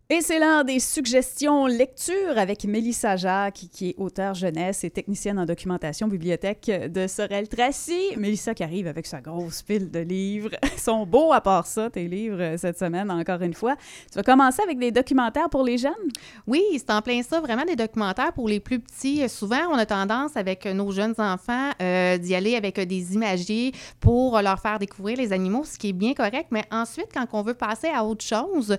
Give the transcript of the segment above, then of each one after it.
Et c'est l'heure des suggestions lecture avec Mélissa Jacques, qui est auteure jeunesse et technicienne en documentation bibliothèque de Sorel-Tracy. Mélissa qui arrive avec sa grosse pile de livres. Ils sont beaux à part ça, tes livres, cette semaine, encore une fois. Tu vas commencer avec des documentaires pour les jeunes? Oui, c'est en plein ça, vraiment des documentaires pour les plus petits. Souvent, on a tendance avec nos jeunes enfants d'y aller avec des imagiers pour leur faire découvrir les animaux, ce qui est bien correct. Mais ensuite, quand on veut passer à autre chose,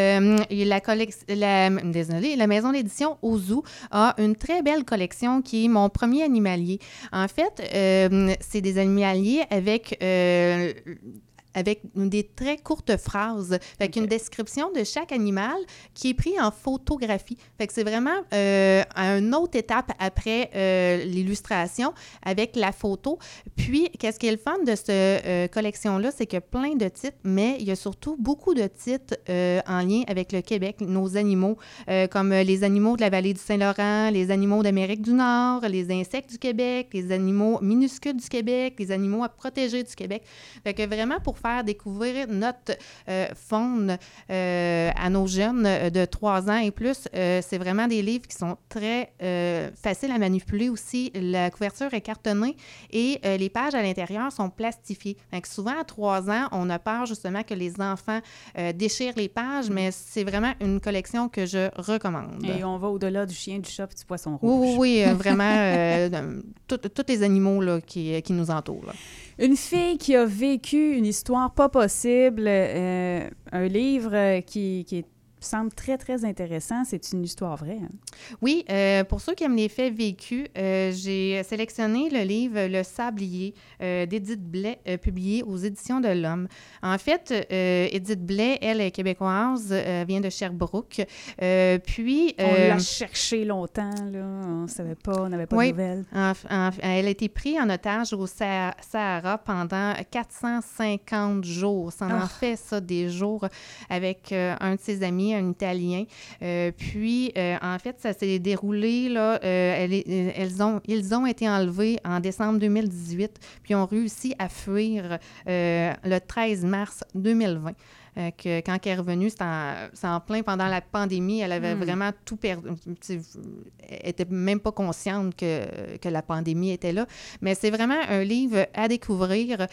la maison d'édition Ozu a une très belle collection qui est Mon premier animalier. En fait, c'est des animaliers avec des très courtes phrases. Fait qu'une description de chaque animal qui est pris en photographie. Fait que c'est vraiment une autre étape après l'illustration avec la photo. Puis, qu'est-ce qui est le fun de cette collection-là, c'est qu'il y a plein de titres, mais il y a surtout beaucoup de titres en lien avec le Québec, nos animaux, comme les animaux de la vallée du Saint-Laurent, les animaux d'Amérique du Nord, les insectes du Québec, les animaux minuscules du Québec, les animaux à protéger du Québec. Fait que vraiment, pour faire découvrir notre faune à nos jeunes de 3 ans et plus. C'est vraiment des livres qui sont très faciles à manipuler aussi. La couverture est cartonnée et les pages à l'intérieur sont plastifiées. Donc, souvent, à 3 ans, on a peur justement que les enfants déchirent les pages, mais c'est vraiment une collection que je recommande. Et on va au-delà du chien, du chat et du poisson rouge. Oui, vraiment, tous les animaux là, qui nous entourent. Là. Une fille qui a vécu une histoire pas possible, un livre qui semble très, très intéressant. C'est une histoire vraie. Hein? Oui, pour ceux qui aiment les faits vécus, j'ai sélectionné le livre « Le sablier » d'Édith Blais, publié aux Éditions de l'Homme. En fait, Édith Blais, elle est québécoise, vient de Sherbrooke. Puis, on l'a cherché longtemps, là. On ne savait pas, on n'avait pas de nouvelles. Elle a été prise en otage au Sahara pendant 450 jours. Ça en fait ça des jours avec un de ses amis, un Italien. Puis, en fait, ça s'est déroulé, là, ils ont été enlevés en décembre 2018, puis ont réussi à fuir le 13 mars 2020. Que quand elle est revenue, c'est en plein pendant la pandémie. Elle avait vraiment tout perdu. Elle n'était même pas consciente que la pandémie était là. Mais c'est vraiment un livre à découvrir.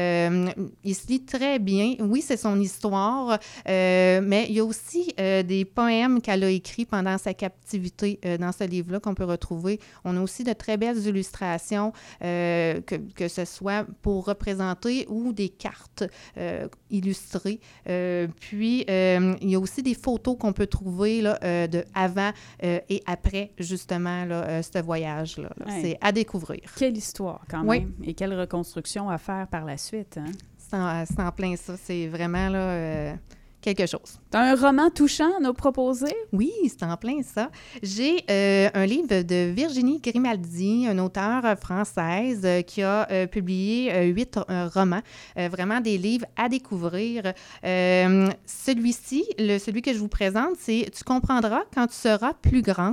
Il se lit très bien. Oui, c'est son histoire, mais il y a aussi des poèmes qu'elle a écrits pendant sa captivité dans ce livre-là qu'on peut retrouver. On a aussi de très belles illustrations, que ce soit pour représenter ou des cartes illustrées. Puis, il y a aussi des photos qu'on peut trouver là, de avant et après, justement, là, ce voyage-là. Ouais. C'est à découvrir. Quelle histoire, quand même. Et quelle reconstruction à faire par la suite. Hein? C'est en plein ça. C'est vraiment là, quelque chose. Tu as un roman touchant à nous proposer? Oui, c'est en plein ça. J'ai un livre de Virginie Grimaldi, une auteure française qui a publié 8 romans, vraiment des livres à découvrir. Celui-ci, celui que je vous présente, c'est « Tu comprendras quand tu seras plus grande ».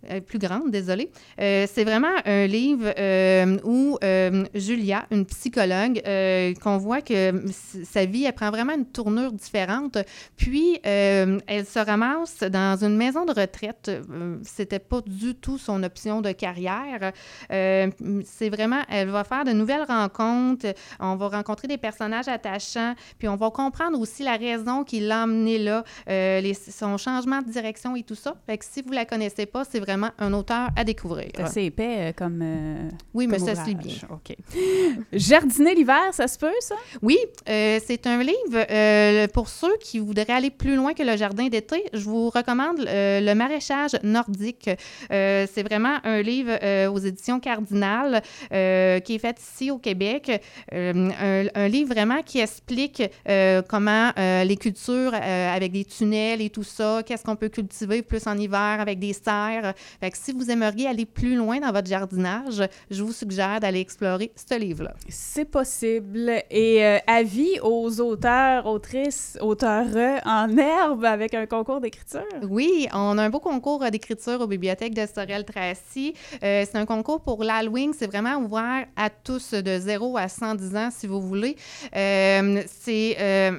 C'est vraiment un livre où Julia, une psychologue, qu'on voit que sa vie, elle prend vraiment une tournure différente. Puis, elle se ramasse dans une maison de retraite. C'était pas du tout son option de carrière. C'est vraiment, elle va faire de nouvelles rencontres. On va rencontrer des personnages attachants. Puis, on va comprendre aussi la raison qui l'a emmené là, son changement de direction et tout ça. Fait que si vous la connaissez pas, c'est vraiment un auteur à découvrir. C'est assez épais comme oui, mais comme ça se lit bien. OK. Jardiner l'hiver, ça se peut, ça? Oui, c'est un livre pour ceux qui voudraient aller plus loin que le jardin d'été. Je vous recommande Le maraîchage nordique. C'est vraiment un livre aux éditions Cardinal qui est fait ici au Québec. Un livre vraiment qui explique comment les cultures avec des tunnels et tout ça, qu'est-ce qu'on peut cultiver plus en hiver avec des serres. Fait que si vous aimeriez aller plus loin dans votre jardinage, je vous suggère d'aller explorer ce livre-là. C'est possible. Et avis aux auteurs, autrices, auteurs en herbe avec un concours d'écriture. Oui, on a un beau concours d'écriture aux bibliothèques de Sorel-Tracy. C'est un concours pour l'Halloween. C'est vraiment ouvert à tous de 0 à 110 ans, si vous voulez. C'est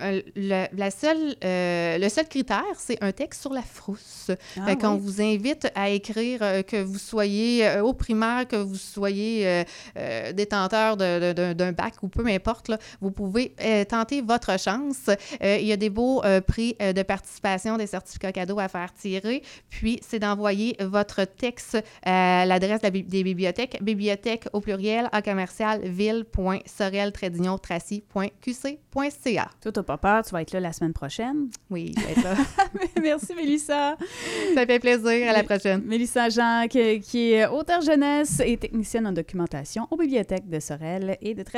le seul critère, c'est un texte sur la frousse. On vous invite à écrire que vous soyez au primaire, que vous soyez détenteur d'un bac ou peu importe, là, vous pouvez tenter votre chance. Il y a des beaux prix de participation, des certificats cadeaux à faire tirer. Puis, c'est d'envoyer votre texte à l'adresse des bibliothèques, bibliothèque au pluriel à commercial ville.sorel-tracy.qc.ca. Toi, t'as pas peur, tu vas être là la semaine prochaine? Oui, je vais être là. Merci, Mélissa. Ça fait plaisir. À la prochaine. Mélissa Jean, qui est auteure jeunesse et technicienne en documentation aux bibliothèques de Sorel et de Tracy.